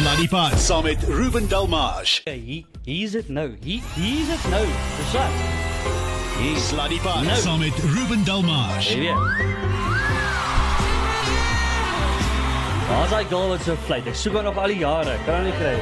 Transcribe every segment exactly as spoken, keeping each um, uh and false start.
Sluddy Pot saam met Ruben Delmage. Ja, hier, hier is dit nou. Hier, hier is dit nou. Dis wat. Hier. Sluddy Pot Nou. saam met Ruben Delmage. Jy weet. Waar is hy goal wat so vlieg? Ek soek hom nog al die jare. Kan hom nie kry.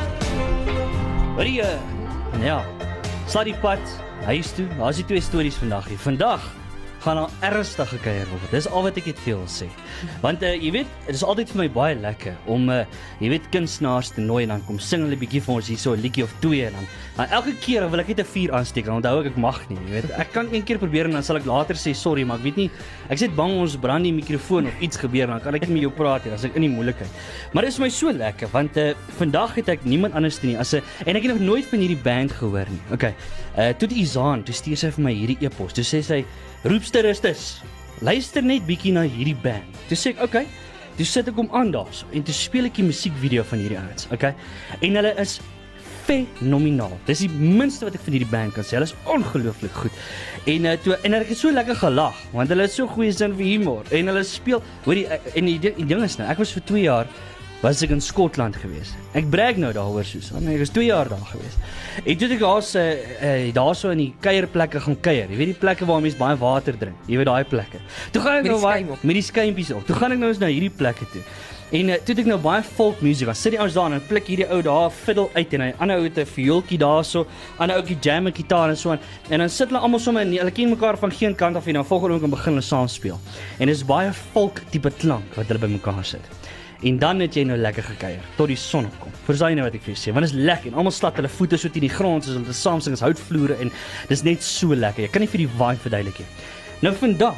Wat die, uh, ja, Sluddy Pot, huis toe. Daar is die twee stories vandag hier. Vandag gaan daar ernstig gekuier word. Dis al wat ek het veel sê. Want uh, jy weet, dit is altyd vir my baie lekker om uh, jy weet kunstenaars te nooi en dan kom sing hulle bietjie vir ons hier so 'n liedjie of twee en dan, dan elke keer wil ek net 'n vuur aansteek. Dan onthou ek ek mag nie, jy weet. Ek kan een keer probeer en dan sal ek later sê sorry, maar ek weet nie. Ek is net bang ons brand die mikrofoon of iets gebeur dan kan ek nie met jou praat nie as ek in die moeilikheid. Maar dit is my so lekker want uh, vandag het ek niemand anders te nie as 'n en ek het nog nooit van hierdie band gehoor nie. Okay. Uh toe die Izaan, toe stuur sy vir my hierdie e-pos. Toe sê sy Roepsteristes, luister net bietjie na hierdie band. Toe sê ek, okay, toe sit ek hom aan daarso en toe speel ek die musiekvideo van hierdie ouens, okay? En hulle is fenomenaal. Dis die minste wat ek van hierdie band kan sê. Hulle is ongelooflik goed. En uh, toe en ek het so lekker gelag want hulle het so goeie sin vir humor en hulle speel, hoorie, en die, die ding is nou, ek was vir twee jaar was ek in Skotland gewees. Ek brag nou daaroor soos, want ek was twee jaar daar gewees. En toe het ek daar's uh, uh, daarso in die kuierplekke gaan kuier. Jy weet die plekke waar mense baie water drink. Jy weet daai plekke. Toe gaan ek Met nou die baie skuim op. met die skuimpies op. Toe gaan ek nou eens na hierdie plekke toe. En uh, toe het ek nou baie folk musiek. Dan sit die ouens daar en dan pluk hierdie ou daar fiddle uit en 'n ander ou het 'n viooltjie daarso, ander ouetjie jam 'n gitaar en so aan. En dan sit hulle almal sommer en hulle ken mekaar van geen kant af en dan volgende oomblik begin hulle saam speel. En dis baie folk tipe klank wat hulle bymekaar sit. En dan het jy nou lekker gekuier tot die son opkom. Verstaan jy nou wat ek vir jou sê? Want dit is lekker en almal slat hulle voete so teen die grond soos hulle saam sing as houtvloere en dis net so lekker. Jy kan nie vir die vibe verduidelik nie. Nou vandag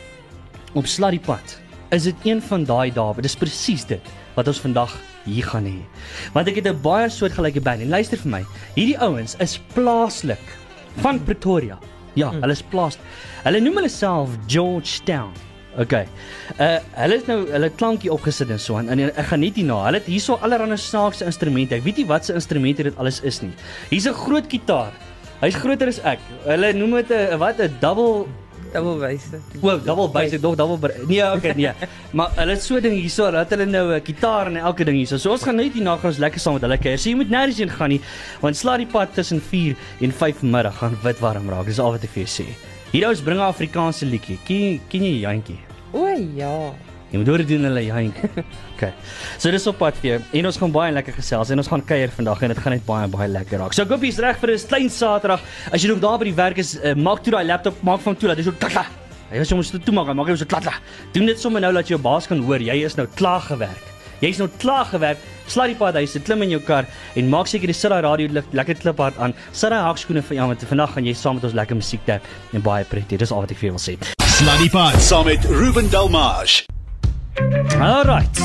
op Sluddy Pot is dit een van daai dae. Dis presies dit wat ons vandag hier gaan hê. Want ek het 'n baie soortgelyke band en luister vir my. Hierdie ouens is plaaslik van Pretoria. Ja, hulle is plaas. Hulle noem hulle self Georgetown. Okay. Uh hulle het nou hulle klankie opgesit en so aan. En ek gaan net hierna. Hulle het hierso allerlei snaakse instrumente. Ek weet nie wat se instrumente dit alles is nie. Hier's 'n groot gitaar. Hy's groter as ek. Hulle noem dit 'n wat 'n double Double bass. O, double bass, ek dog double bar- nee, okay, nee. Maar hulle het so ding hierso, dat hulle nou 'n gitaar en elke ding hierso. So ons gaan net hierna gaan ons lekker saam met hulle kuier. So jy moet nêrens heen gaan nie, want Sluddy Pot tussen vier en vyf middag gaan wit warm raak. Dis al wat ek vir jou sê. Hier ouens bring 'n Afrikaanse liedjie. Ken ken jy Jantjie? O ja. Jy moet hoor doen hulle Jantjie. Okay. So dis op pad vir jou. En ons gaan baie lekker gesels en ons gaan kuier vandag en dit gaan net baie baie lekker raak. So ek hoop jy's reg vir 'n klein Saterdag. As jy nog daar by die werk is, uh, maak toe daai laptop, maak van toe dat jy so klatla. Jy was soms toe maak, maak jy so klatla. Doen dit sommer nou dat jou baas kan hoor jy is nou klaar gewerk. Jy's nou klaar gewerk. Sluddy Pot huis, klim in jou kar en maak seker jy sit daai radio lekker kliphard aan. Sit daai hakskoene vir jou want vandag gaan jy saam met ons lekker musiek tap en baie prettig. Dis al wat ek vir jou wil sê. Sluddy Pot saam met Ruben Delmage. Alright.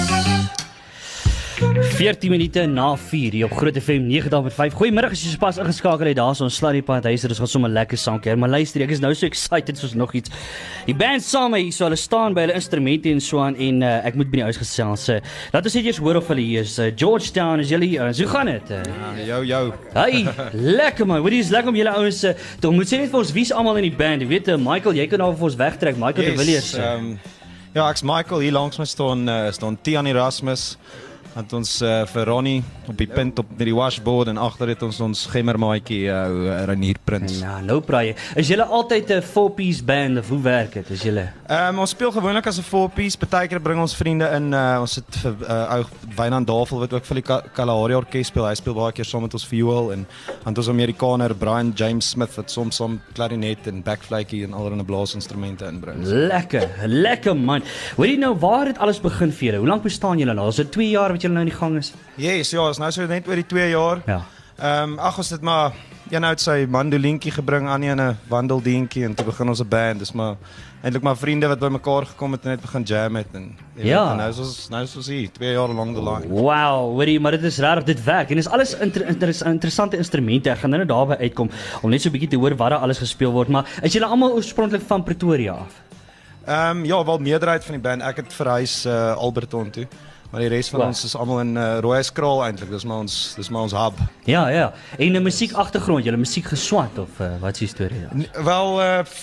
veertien minute na vier hier op Groot F M nege komma vyf. Goeiemiddag as jy sopas ingeskakel het. Daar's ons Sluddy Pot huis. Ons gaan sommer lekker saam kuier. Maar luister, ek is nou so excited soos nog iets. Die band saam hier, so hulle staan by hulle instrumente en so aan en uh, ek moet by die huis gesels. Uh, laat ons net eers hoor of hulle hier is. Uh, Georgetown, is julle hier? Uh, hoe gaan dit? Uh, Ja, jou, jou. Hey, lekker man. Hoorie, is lekker om julle ouens uh, te ontmoet. Sê net vir ons wie's almal in die band. Jy weet, uh, Michael, jy kan nou vir ons wegtrek. Michael de Villiers. Uh, um, ja, ek's Michael, hier langs my staan uh, staan Tian Erasmus. Het ons uh, vir Ronnie op die punt op met die washboard en agter het ons ons gemmermaatjie uh, Renier Prins. nou, nou praai jy. Is julle altyd 'n four-piece band of hoe werk dit? Is julle Um, ons speel gewoonlik as 'n four-piece. Partykeer bring ons vriende in. Uh, ons het vir uh, ou Wynand Davel wat ook vir die Ka- Kalahari Orkes speel. Hy speel baie keer saam met ons viool en dan het ons Amerikaner Brian James Smith wat soms saam klarinet en backflakie en allerlei blaasinstrumente inbring. lekker, lekker man. Hoorie nou, waar het alles begin vir julle? Hoe lank bestaan julle nou? Is dit twee jaar wat julle nou in die gang is? Yes, ja, is nou so net oor die twee jaar. Ja. Ehm um, ag ons het maar een uit sy mandolientjie gebring aan 'n wandeldientjie en toe begin ons 'n band. Dis maar eintlik maar vriende wat bymekaar gekom het en net begin jam het en jy Ja. weet, en nou is ons nou is ons hier twee jaar lank the line. Wow, hoorie, maar dit is raar dit werk en dis alles inter, inter, interessante instrumente. Ek gaan nou daarby uitkom om net so 'n bietjie te hoor wat daar alles gespeel word, maar is julle almal oorspronklik van Pretoria af? Ehm um, ja, wel meerderheid van die band. Ek het verhuis uh, Alberton toe. Maar die res van Wow. ons is almal in uh, Rooieskraal eintlik. Dis maar ons dis maar ons hub. Ja, ja. En 'n musiek agtergrond, julle musiek geswat of uh, wat is die storie daar? N- Wel uh, f-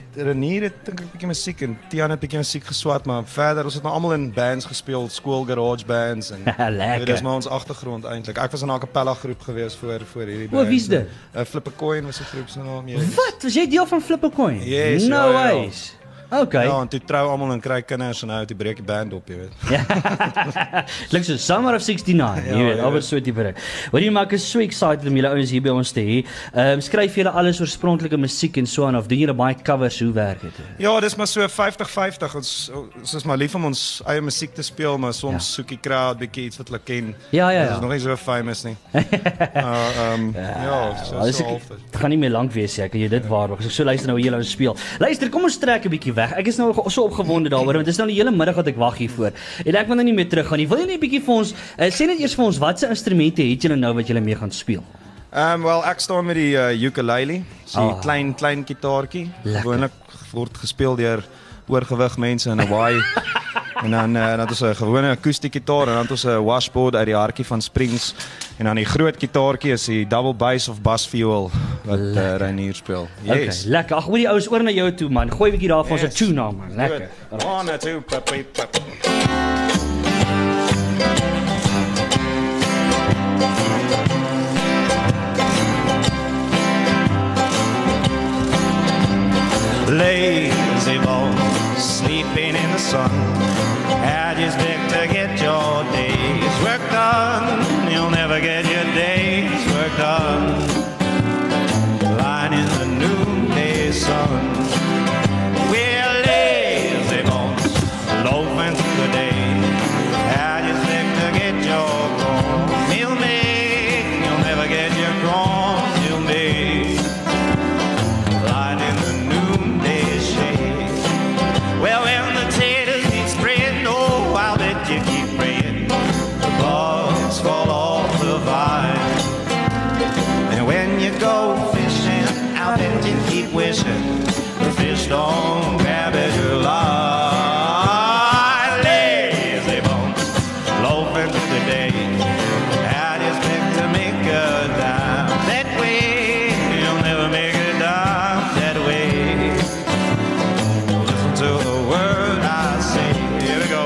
Renier het dink ek bietjie musiek en Tiaan het bietjie musiek geswat, maar verder ons het nou almal in bands gespeel, school garage bands en Lekker. Dit is maar ons agtergrond eintlik. Ek was in 'n a cappella groep gewees voor voor hierdie O, band. wie's dit? Uh, Flip a Coin was 'n groep se naam. Wat? Was jy deel van Flip a Coin? Yes, no ja, ja. ways. Okay. Ja, en toe trou almal en kry kinders en nou toe breek die band op, jy weet. Klink so Summer of sixty-nine, jy Ja, weet, ja. albei so tipe ding. Hoor jy, maar ek is so excited om julle ouens hier by ons te hê. Ehm um, skryf julle alles oorspronklike musiek en so aan of doen julle baie covers, hoe werk dit? Ja, dis maar so fifty fifty. Ons ons is maar lief om ons eie musiek te speel, maar soms Ja. soek die crowd bietjie iets wat hulle ken. Ja, ja, Ons ja. is nog nie so famous nie. uh, um, ja, so Ja, dis so ek- half. Het gaan nie meer lank wees, ek kan jy dit waarborg. As ek so luister nou hoe julle ons speel. Luister, kom ons trek 'n bietjie weg. Ek is nou so opgewonde daaroor want dit is nou die hele middag wat ek wag hiervoor. En ek wil nou nie meer terug gaan nie. Wil jy net 'n bietjie vir ons uh, sê net eers vir ons watse instrumente het julle nou wat julle mee gaan speel? Um, well, ek staan met die uh, ukulele, so die Ah. klein klein gitaartjie. Lekker. Gewoonlik word gespeel deur oorgewig mense in Hawaii. En dan uh, dan het ons 'n gewone akoestiek gitaar en dan het ons 'n washboard uit die hartjie van Springs. En dan die groot gitaartjie is die double bass of bass viol wat uh, Reinier speel. Yes. Okay, lekker. Ag, hoor die ouens oor na jou toe man. Gooi 'n bietjie daar vir ons 'n Yes. tune aan man. Lekker. Good. One, two, pap, pap, pap. Lazy bones sleeping in the sun. How do you expect to get your day's work done? You'll never get your day's work done. Lying in the noonday sun. We're lazy bones loafing through the day. How do you expect to get your cornmeal made? You'll never get your cornmeal made. Lying in the noonday shade. Well, when the taters need spread, oh, I'll bet you keep praying. The bugs fall off the vine. And when you go fishing, I'll bet you keep wishing the fish don't grab at your line. Lazy bones, loafing through the day. How do you expect to make a dime that way? You'll never make a dime that way. Listen to the word I say. Here we go.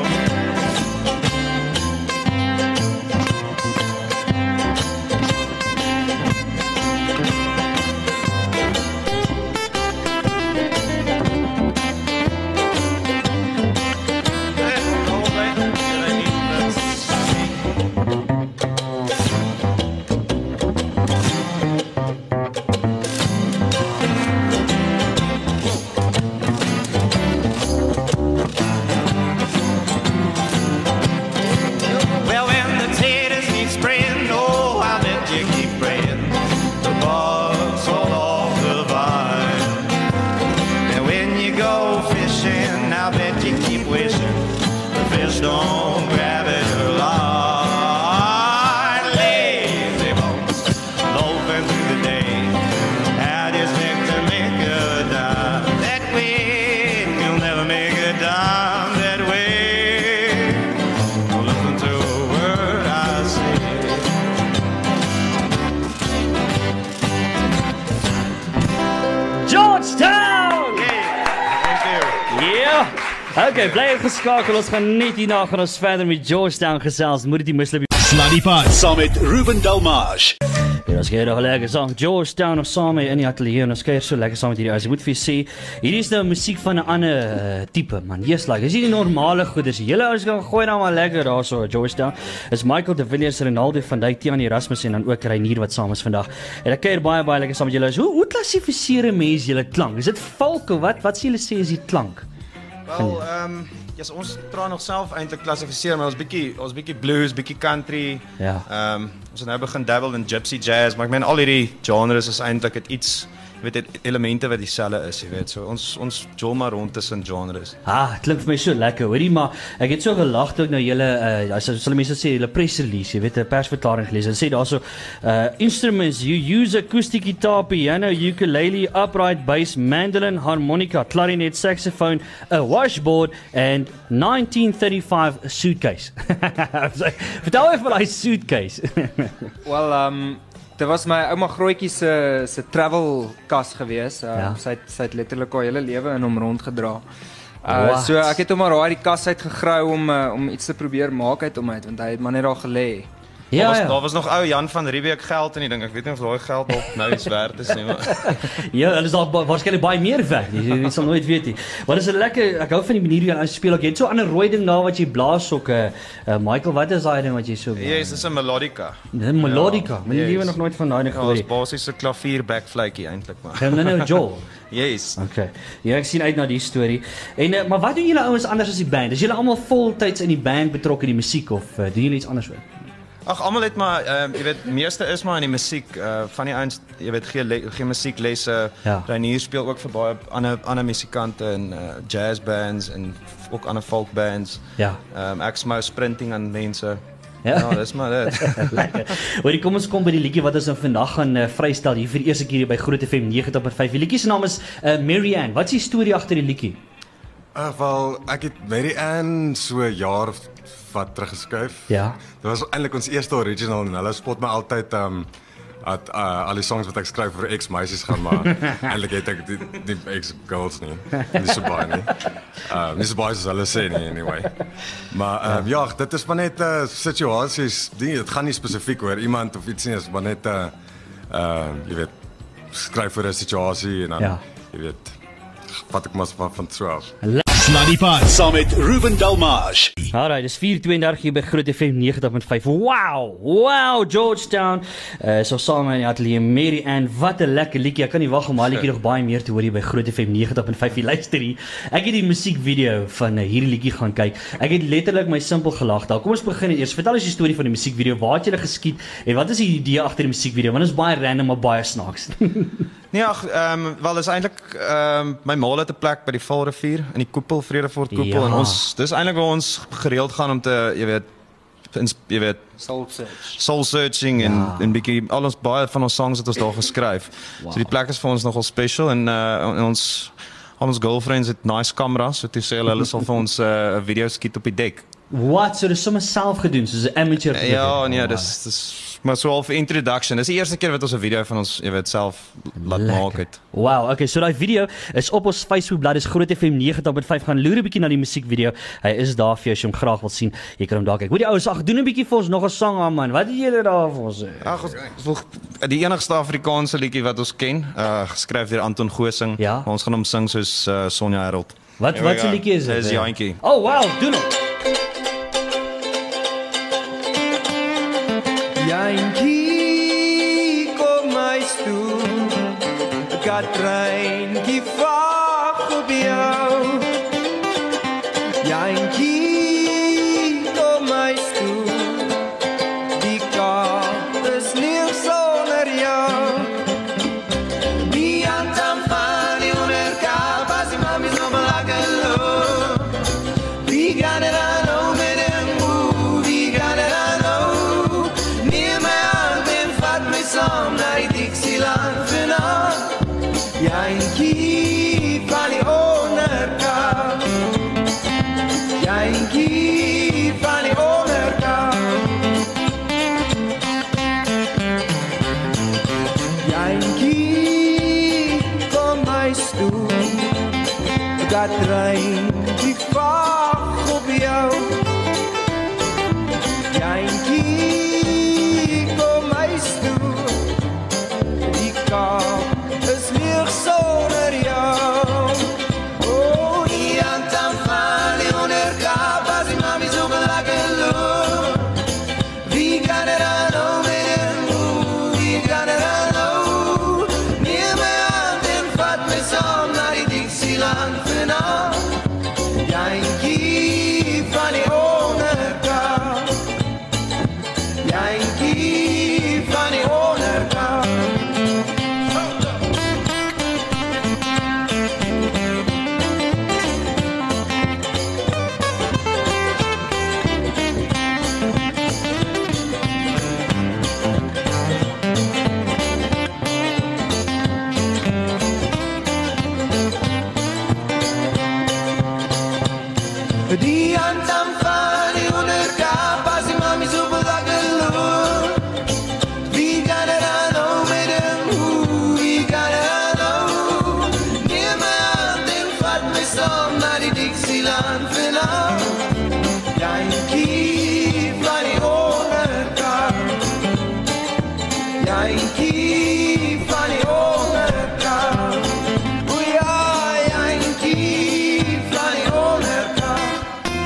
Well, when the taters need spraying, oh, I bet you keep praying. The bugs fall off the vine. And when you go fishing, I bet you keep wishing the fish don't grab at your line. Lazy bones, loafing through the day. How do you expect to make a dime that way? You'll never make a dime that way. Listen to a word I say. Georgetown! Thank you. Ja. Okay, bly geskakel. Ons gaan net hierna gaan ons verder met Georgetown gesels. Moet dit nie misloop. Sluddy Pot saam met Ruben Delmage. Ja, ons kyk nog lekker saam. Georgetown of saam in die ateljee en ons kyk so lekker saam met hierdie ouens. Ek moet vir julle sê, hierdie is nou musiek van 'n ander uh, tipe man. Yes, like, is nie die normale goeders. Julle ouens kan gooi nou maar lekker daarso Georgetown. Is Michael de Villiers, Ronaldo van Dijk, Tiaan Erasmus en dan ook Reinier wat saam is vandag. En ek kyk baie baie lekker saam met julle. Hoe hoe klassifiseer 'n mens julle klank? Is dit folk of wat? Wat sê julle sê is die klank? Wel, ehm um, yes, ons probeer nog self eintlik klassifiseer, maar ons bietjie ons bietjie blues, bietjie country. Ja. Ehm um, ons het nou begin dabble in gypsy jazz, maar ek meen al hierdie genres is eintlik het iets, jy weet, het elemente wat dieselfde is, jy weet. So ons ons jol maar rond tussen genres. Ah, klink vir my so lekker, hoorie, maar ek het so gelag toe ek nou julle uh as sal mense sê julle press release, jy weet, 'n persverklaring gelees. Hulle sê daarso uh instruments you use acoustic guitar, piano, ukulele, upright bass, mandolin, harmonica, clarinet, saxophone, a washboard and nineteen thirty-five suitcase. Vertel my van daai suitcase. Wel, um dit was my ouma Grootjie se se travel kas gewees. Uh, Ja. Sy het sy het letterlik haar hele lewe in hom rondgedra. What? Uh, so ek het hom maar daar uit die kas uit gegrou om uh, om iets te probeer maak uit hom uit, want hy het maar net daar gelê. Daar Ja, was, ja. daar was nog ou Jan van Riebeeck geld in die ding. Ek weet nie of daai geld dalk nou iets werd is nie, maar Ja, hulle is dalk ba- waarskynlik baie meer werd. Jy, jy sal nooit weet nie. Maar dis 'n lekker, ek hou van die manier hoe jy speel. Jy het so 'n ander rooi ding daar wat jy blaas ook. Uh, uh, Michael, wat is daai ding wat jy so blaas? yes, dis 'n melodica. Dis 'n melodica. My yes. lewe nog nooit van daai ding Ja, gehoor dis nie. basies 'n klavier backfluitjie eintlik maar. Gaan nou nou Joel. Yes. Okay. Ja, ek sien uit na die storie. En uh, maar wat doen julle ouens anders as die band? Is julle almal voltyds in die band betrokke in die musiek of uh, doen julle iets anders ook? Ag almal het maar ehm uh, jy weet meeste is maar in die musiek uh, van die ouens jy weet gee le- gee musieklesse. Ja. Reinier speel ook vir baie ander ander musikante en uh, jazz bands en f- ook ander folk bands. Ja. Ehm um, ek smou sprinting aan mense. Ja. Ja, dis maar dit. Lekker. Hoorie, kom ons kom by die liedjie wat ons nou vandag gaan uh, vrystel hier vir die eerste keer hier by Groot F M negentig punt vyf. Die liedjie se naam is uh, Mary Ann. Wat is die storie agter die liedjie? Uh, wel, ek het Mary Ann so 'n jaar of wat teruggeskryf. Ja. Dit was eintlik ons eerste original en hulle spot my altyd um at uh, al die songs wat ek skryf vir ex-meisies gaan maar eintlik het ek die, die ex-girls nie. Nie so baie nie. Uh, nie so baie soos hulle sê nie anyway. Maar um, ja, dit is maar net uh, situasies, dit gaan nie spesifiek oor iemand of iets nie, is maar net 'n uh, uh, jy weet skryf vir 'n situasie en dan Ja. jy weet wat ek maar van van so af. Sluddy Pot saam met Ruben Dalmage. Alright, dis vier tweeëndertig hier by Groot F M negentig punt vyf. Wow! Wow, Georgetown. Uh so saam in die ateljee Mary Ann. Wat 'n lekker liedjie. Ek kan nie wag om daai liedjie nog baie meer te hoor hier by Groot F M negentig punt vyf. Jy luister hier. Ek het die musiekvideo van uh, hierdie liedjie gaan kyk. Ek het letterlik my simpel gelag daar. Kom ons begin eers. Vertel ons die storie van die musiekvideo. Waar het julle geskiet en wat is die idee agter die musiekvideo? Want dit is baie random maar baie snaaks. Nee, ag, ehm um, wel dis eintlik ehm um, my ma het 'n plek by die Vaalrivier in die koepel Vredefort koepel Ja. en ons dis eintlik waar ons gereeld gaan om te jy weet ins, jy weet Soul Search. soul searching en Ja. en bietjie al ons baie van ons songs het ons daar geskryf. Wow. So die plek is vir ons nogal special en uh en ons al ons girlfriends het nice kameras, so toe sê hulle hulle sal vir ons 'n uh, video skiet op die dek. Wat? So dis sommer self gedoen soos 'n amateur. Ja, nee, Oh, dis dis maar so al vir introduction. Dis die eerste keer wat ons 'n video van ons, jy weet, self laat maak het. Wow, okay, so daai video is op ons Facebookblad, dis Groot F M negentig punt vyf. Gaan loer 'n bietjie na die musiekvideo. Hy is daar vir jou as jy hom graag wil sien. Jy kan hom daar kyk. Hoor die ouens, ag, doen 'n bietjie vir ons nog 'n sang aan man. Wat het julle daar vir ons? Ag, ons wil die enigste Afrikaanse liedjie wat ons ken, uh geskryf deur Anton Gosing. Ja. Maar ons gaan hom sing soos uh, Sonja Herold. Wat Here we wat se go. liedjie is dit? Dis Jantjie. Oh, wow, doen hom. Jantjie, kom huis toe. Katreintjie wag op jou. Jantjie, kom huis toe. Die kaart is leeg sonder jou. Die antamfani unerkap, as die mamies nog belakelo. We got it on over them, we got it on over. Neem my hand en vat my saam na die Dixieland vanaf. Jantjie van die onderkant. Jantjie van die onderkant. Jantjie, kom huis toe. Dat trein die wag op jou. Jantjie, kom huis toe. Die kaap is leeg sonder jou. Oh, die antamfan die onderkap, as die mami so lekker loop. Wie kan er aan over en hoe, wie kan er aan over. Neem my hand en vat my saam na die Dixieland vanaf. jantjie van die onderkant. O ja, jantjie van die onderkant.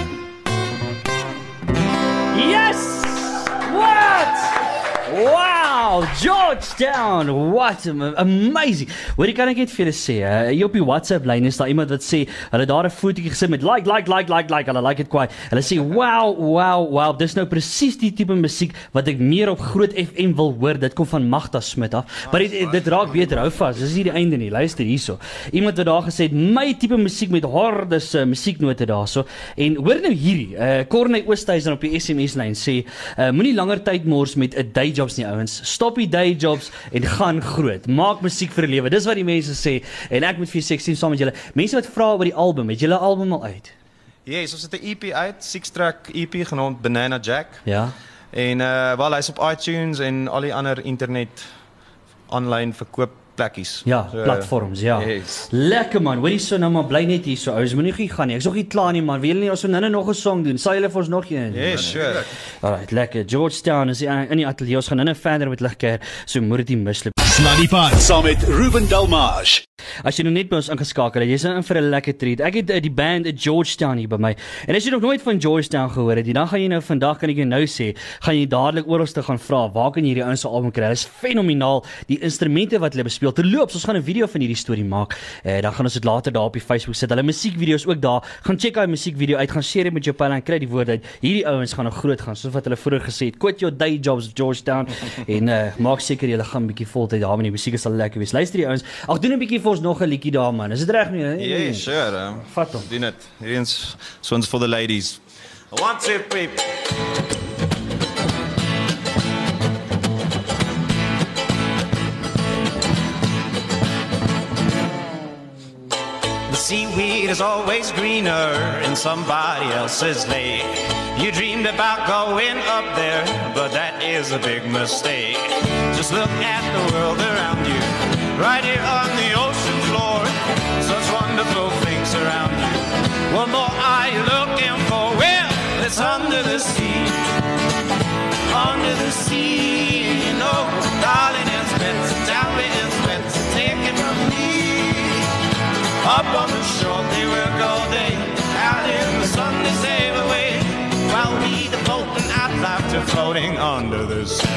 Yes! What? Wow, Georgetown, what amazing. Hoor, kan ek net vir julle sê, uh, hier op die WhatsApp lyn is daar iemand wat sê, hulle daar 'n fotootjie gesit met like, like, like, like, like, hulle like dit kwaai. Hulle sê, wow, wow, wow, dis nou presies die tipe musiek wat ek meer op Groot F M wil hoor. Dit kom van Magda Smit af. Maar dit, dit raak beter, hou vas, dis nie die einde nie, luister hierso. Iemand het daar gesê, my tipe musiek met hardes uh, musieknote daarso. En hoor nou hierdie, uh, Corney Oosthuizen op die S M S lyn sê, uh, moenie langer tyd mors met 'n day jobs nie, ouens. Stop die day jobs en gaan groot. Maak musiek vir 'n lewe. Dis wat die mense sê. En ek moet vir sexy saam met julle. Mense wat vra oor die album, het julle album al uit? Yes, ons het 'n E P uit, six track E P genaamd Banana Jack. Ja. En uh wel hy's op iTunes en al die ander internet online verkoop plekkies. Ja, so, platforms, ja. Yes. Lekker man, hoorie so nou maar bly net hier so. Ouens, moenie gee gaan nie. Ek's nog nie klaar nie man. Wil julle nie ons so nou nog 'n song doen? Sal julle vir ons nog een? Yes, sure. Alright, lekker. Georgetown is in die ateljee. Ons gaan nou verder met ligkeer. So moet dit nie misloop. Sluddy Pot saam met Ruben Delmage. As jy nog net by ons ingeskakel het, jy's in vir 'n lekker treat. Ek het uh, die band Georgetown hier by my. En as jy nog nooit van Georgetown gehoor het, dan gaan jy nou vandag kan ek jou nou sê, gaan jy dadelik oralste gaan vra, waar kan jy hierdie ouens se album kry? Dit is fenomenaal. Die instrumente wat hulle bespeel. Terloops, ons gaan 'n video van hierdie storie maak. Eh, dan gaan ons dit later daar op die Facebook sit. Hulle musiekvideo's ook daar. Gaan check daai musiekvideo uit, gaan share dit met jou pile en kry die woord uit. Hierdie ouens gaan nog groot gaan, soos wat hulle vroeër gesê het. Quit your day jobs Georgetown en uh, maak seker jy gaan 'n bietjie voltyd daar met die musiek sal lekker wees. Luister die ouens. Ag, doen 'n bietjie vir ons nog 'n liedjie daar man. Is dit reg nie? Ja, yeah, sure. Um, Vat hom. Doen dit. Hierdie is so one's for the ladies. One, two, three. The seaweed is always greener in somebody else's lake. You dreamed about going up there, but that is a big mistake. Just look at the world around you, right here on the ocean floor. Such wonderful things around you. What more are you looking for? Well, it's under the sea. Under the sea, you know, darling, it's meant to tell me, it's meant to take it from me. Up on the shore, they work all day. Out in the sun, they sail away. While we devoting our life to floating under the sea.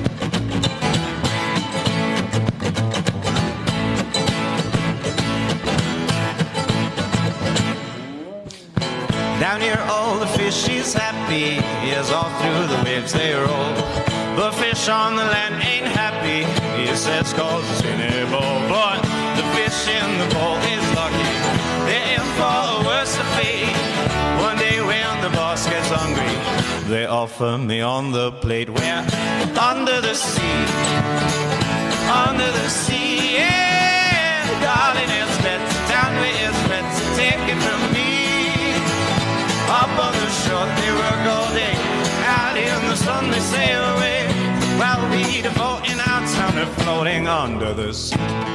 Down here all the fish is happy, yes, all through the waves they roll. The fish on the land ain't happy, yes, that's cause it's in a bowl. But the fish in the bowl is lucky, they're in for a worse fate. One day when the boss gets hungry, they offer me on the plate. We're under the sea, under the sea, yeah. Darling, it's better, tell me it's better, take it from me. Up on the shore, they work all day. Out in the sun, they sail away. While we devoting our time to floating under the sea.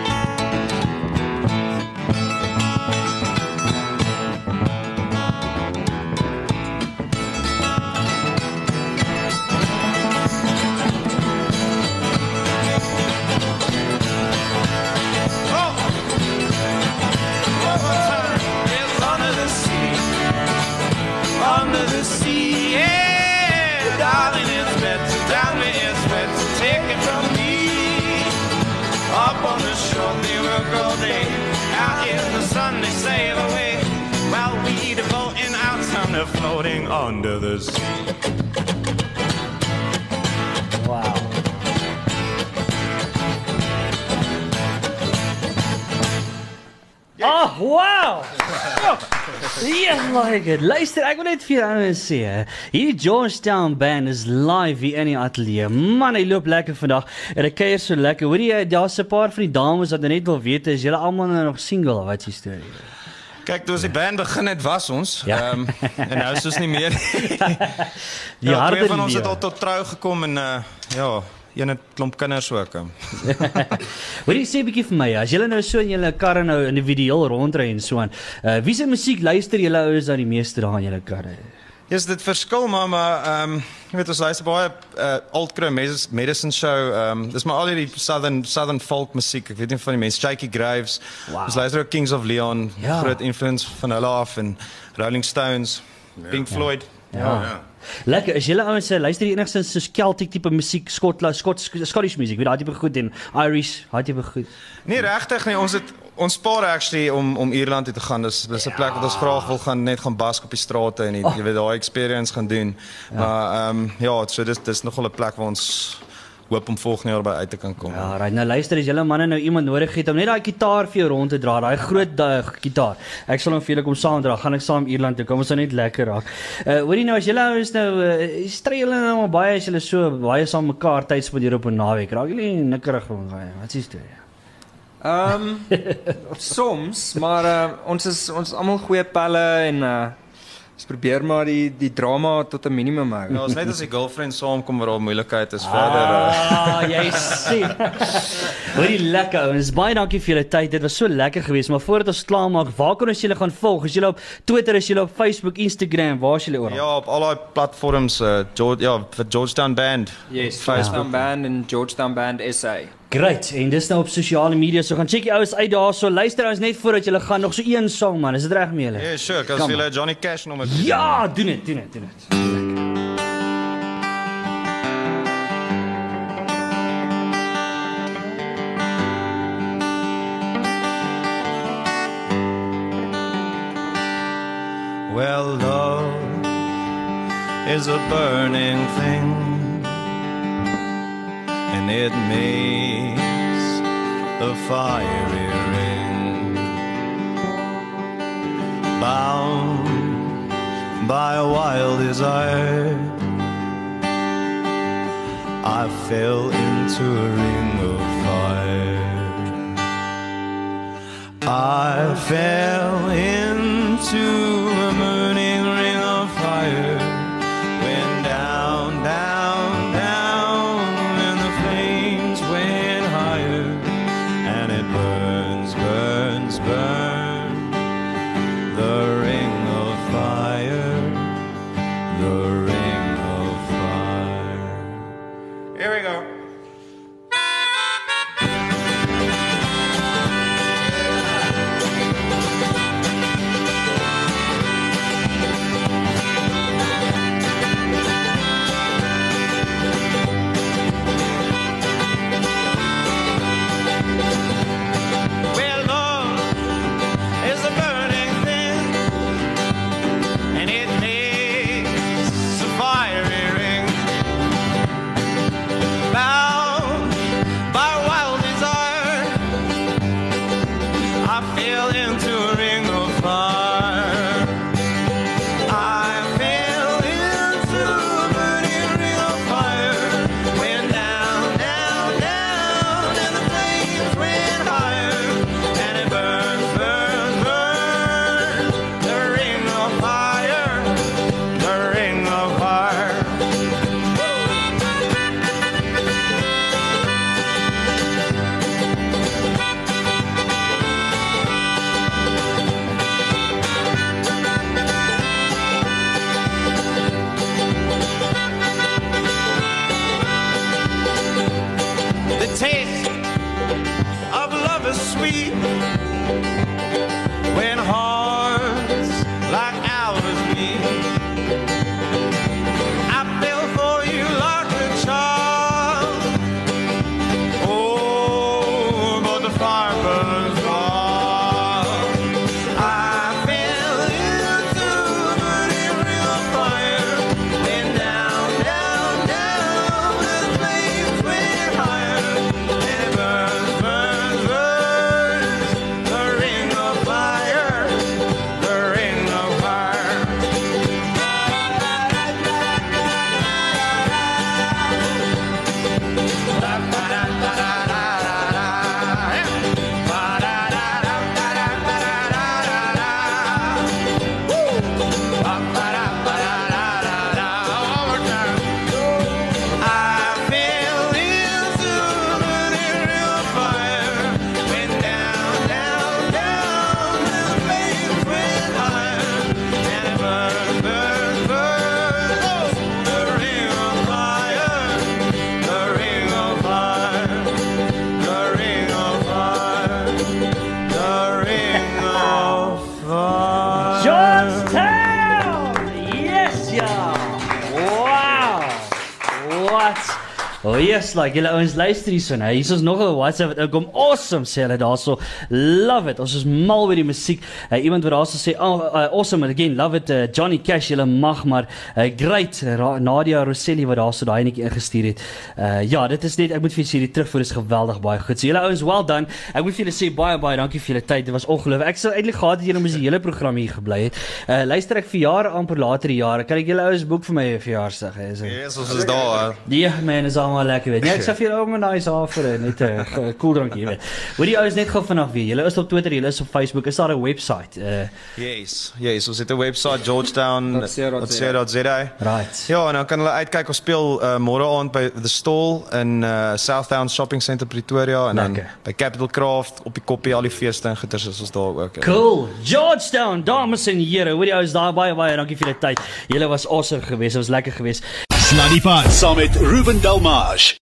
Under the sea, yeah, darling, it's better, tell me it's better, take it from me. Up on the shore, they work all day, out in the sun, they sail away, while we devoting our time to floating under the sea. Wow. Oh, wow! Ja, like it. Luister, ek wil net vir jou sê, hierdie Georgetown band is live hier in die ateljee. Man, hy loop lekker vandag en hy kuier so lekker. Hoor jy, daar's 'n paar van die dames wat net wil weet, is julle almal nog single of wat is die storie? Kyk, toe ons die band begin het, was ons. Ja. Um, en nou is ons nie meer. Die ja, harde twee van ons lewe. het al tot trou gekom en uh, ja, een het klomp kinders ook. Um. Hoor jy sê 'n bietjie vir my, as julle nou so in julle karre nou individueel rondry en so aan, uh, wie se musiek luister julle ouens dan die meeste daar in julle karre? Yes, dit verskil maar maar ehm um, jy weet ons luister baie uh, Old Crow Medicine Show. Ehm um, dis maar al hierdie southern southern folk musiek. Ek weet nie van die mense Shaky Graves. Wow. Ons luister ook Kings of Leon, ja. groot influence van hulle af en Rolling Stones, ja. Pink Floyd. Ja. ja. ja. Lekker, as julle ouens luister jy enigstens so Celtic tipe musiek, Skotland, Scots, Scottish music, weet daai tipe goed en Irish, daai tipe goed. Nee, regtig nie, ons het ons spaar actually om om Ierland toe te gaan. Dis dis 'n ja. plek wat ons graag wil gaan net gaan bask op die strate en die, oh. jy weet daai experience gaan doen. Ja. Maar ehm um, ja, so dis dis nogal 'n plek waar ons hoop om volgende jaar by uit te kan kom. Ja, right. Nou luister, as julle manne nou iemand nodig het om net daai gitaar vir jou rond te dra, daai groot daai gitaar. Ek sal hom vir julle kom saamdra. Gaan ek saam Ierland toe. Kom ons nou net lekker raak. Uh hoorie nou as julle ouens nou uh, stry julle nou maar baie as julle so baie saam mekaar tyd spandeer op 'n naweek. Raak julle nikkerig rond gaan. Wat is dit? Ehm um, soms, maar uh, ons is ons almal goeie pelle en uh ons probeer maar die die drama tot 'n minimum hou. Ja, ons net as die girlfriend saamkom waar daar moeilikheid is verder. Ah, uh. jy sien. Hoorie lekker ouens. Baie dankie vir julle tyd. Dit was so lekker geweest, maar voordat ons klaar maak, waar kan ons julle gaan volg? Is julle op Twitter, is julle op Facebook, Instagram, waar is julle oral? Ja, op al daai platforms uh, George, ja, vir Georgetown Band. Yes, Georgetown Band en Georgetown Band S A. Great, en dis nou op sosiale media, so gaan check jy ouens uit daar, so luister ons net voordat julle gaan, nog so een song man, is dit reg met julle? Ja, yeah, sure, kan jy Johnny Cash nommer? Ja, doen dit, doen dit, doen dit. Well, love is a burning thing, and it makes the fiery ring. Bound by a wild desire, I fell into a ring of fire. I fell into a burning ring of fire. Went down, down, down, and the flames went higher. And it burns, burns, burns, the ring of fire, the ring of fire. Here we go. Bound Oh yes, like julle ouens luister hierso nou. Hier is nog 'n WhatsApp wat inkom. Awesome sê hulle daarso. Love it. Ons is mal oor die musiek. Uh, iemand wat daarso sê, oh, uh, awesome again, love it. Uh, Johnny Cash, julle mag maar. Uh, great. Ra Nadia Rosselli wat daarso daai netjie ingestuur het. Uh, ja, dit is net ek moet vir julle sê die terugvoer is geweldig baie goed. So julle ouens, well done. Ek moet vir julle sê baie baie dankie vir julle tyd. Dit was ongelooflik. Ek sou eintlik gehad het julle moes die hele program hier gebly het. Uh, luister ek verjaar amper later die jare. Kan ek julle ouens boek vir my verjaarsdag hê? So. Yes, ons is daar. Ja, man, is almal lekker weet. Nee, ek sê vir julle ook 'n nice hafer, net 'n cool drankie, weet. Hoor die ouens net gou vanaf weer. Julle is op Twitter, julle is op Facebook. Is daar 'n website? Uh Yes, yes, ons het 'n website georgetown dot co dot za. Right. Ja, en dan kan hulle uitkyk ons speel uh, môre aand by The Stall in uh, Southdown Shopping Centre Pretoria en dan Lekker. by Capital Craft op die koppie al die feeste en goeters is ons daar ook. Cool. Georgetown, dames en here. Hoor die ouens daar baie baie dankie vir julle tyd. Julle was awesome geweest. Dit was lekker geweest. Sluddy Pot saam met Ruben Delmage.